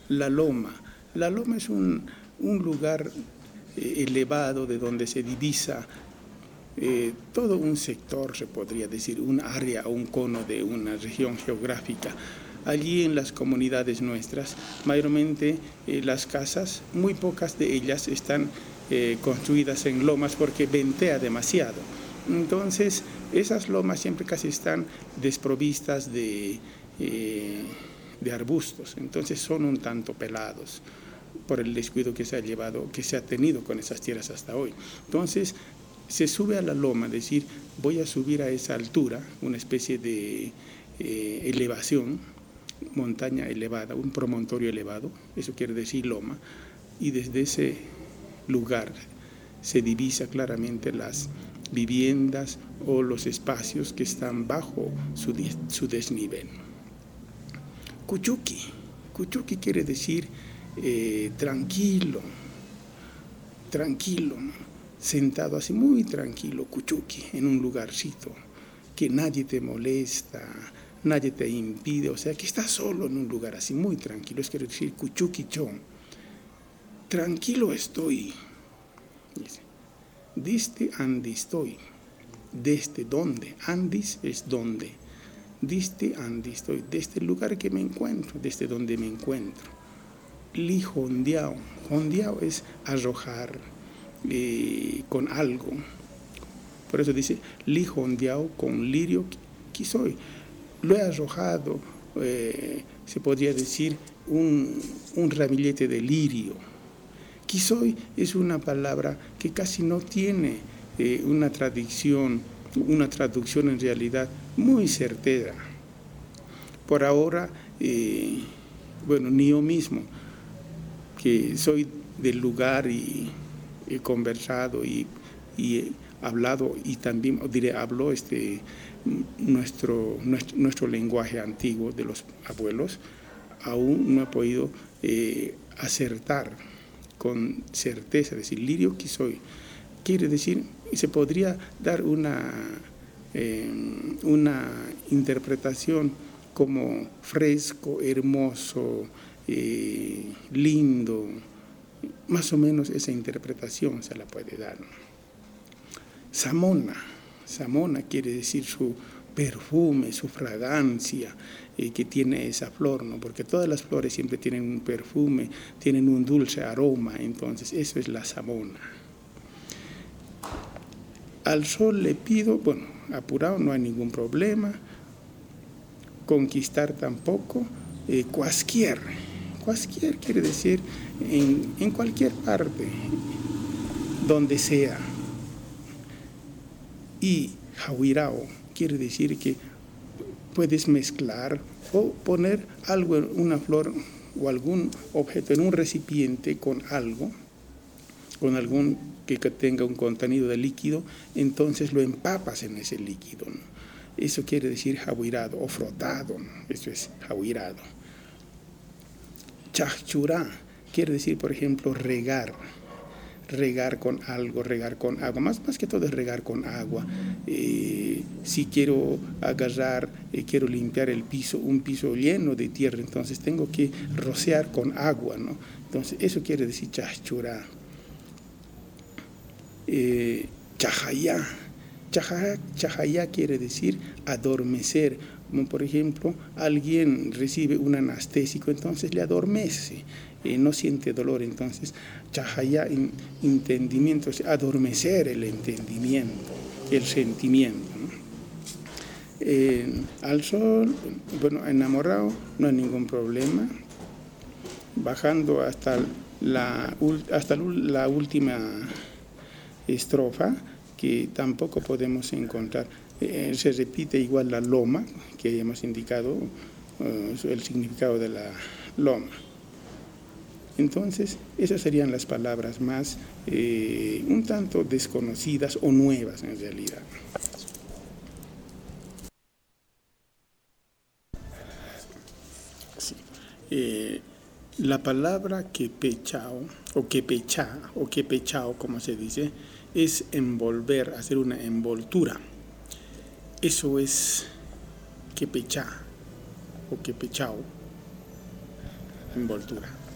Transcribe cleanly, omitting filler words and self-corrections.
La loma. La loma es un lugar elevado de donde se divisa todo un sector, se podría decir, un área o un cono de una región geográfica. Allí en las comunidades nuestras, mayormente las casas, muy pocas de ellas están construidas en lomas porque ventea demasiado. Entonces, esas lomas siempre casi están desprovistas de arbustos, entonces son un tanto pelados por el descuido que se ha tenido con esas tierras hasta hoy. Entonces, se sube a la loma, es decir, voy a subir a esa altura, una especie de elevación, montaña elevada, un promontorio elevado, eso quiere decir loma, y desde ese lugar se divisa claramente las viviendas o los espacios que están bajo su desnivel. Cuchuqui. Cuchuqui quiere decir tranquilo, ¿no? Sentado así muy tranquilo, cuchuqui, en un lugarcito, que nadie te molesta, nadie te impide, o sea, que estás solo en un lugar así muy tranquilo, es quiere decir cuchuqui chon. Tranquilo estoy, dice. Diste andi estoy. ¿Desde dónde? Andis es dónde. Diste andi estoy. Desde el lugar que me encuentro, desde donde me encuentro. Li hondiao. Hondiao es arrojar con algo. Por eso dice li hondiao con lirio quisoy. Lo he arrojado, se podría decir, un ramillete de lirio. Quisoy es una palabra que casi no tiene una traducción en realidad muy certera. Por ahora, ni yo mismo, que soy del lugar y he conversado y he hablado y también habló nuestro lenguaje antiguo de los abuelos, aún no he podido acertar con certeza, decir, lirio quisoy, quiere decir, se podría dar una interpretación como fresco, hermoso, lindo, más o menos esa interpretación se la puede dar. Samona quiere decir su perfume, su fragancia que tiene esa flor, ¿no? Porque todas las flores siempre tienen un perfume, tienen un dulce aroma, entonces eso es la samona. Al sol le pido, apurado, no hay ningún problema, conquistar tampoco, cuasquier quiere decir en cualquier parte, donde sea. Y jauirao quiere decir que puedes mezclar o poner algo, una flor o algún objeto en un recipiente con algo, con algún que tenga un contenido de líquido, entonces lo empapas en ese líquido, ¿no? Eso quiere decir jauirado o frotado, ¿no? Eso es jauirado. Chachurá quiere decir, por ejemplo, regar con algo, regar con agua, más que todo es regar con agua. Si quiero agarrar, quiero limpiar el piso, un piso lleno de tierra, entonces tengo que rociar con agua, ¿no? Entonces eso quiere decir chachurá. Chajayá quiere decir adormecer. Como por ejemplo, alguien recibe un anestésico, entonces le adormece, no siente dolor, entonces chajayá, entendimiento, adormecer el entendimiento, el sentimiento, ¿no? Al sol, enamorado, no hay ningún problema. Bajando hasta la última estrofa, que tampoco podemos encontrar. Se repite igual la loma, que hemos indicado el significado de la loma. Entonces, esas serían las palabras más un tanto desconocidas o nuevas en realidad. Sí. La palabra quepechao o quepechá o quepechao, como se dice, es envolver, hacer una envoltura. Eso es quepechá o quepechao. envoltura.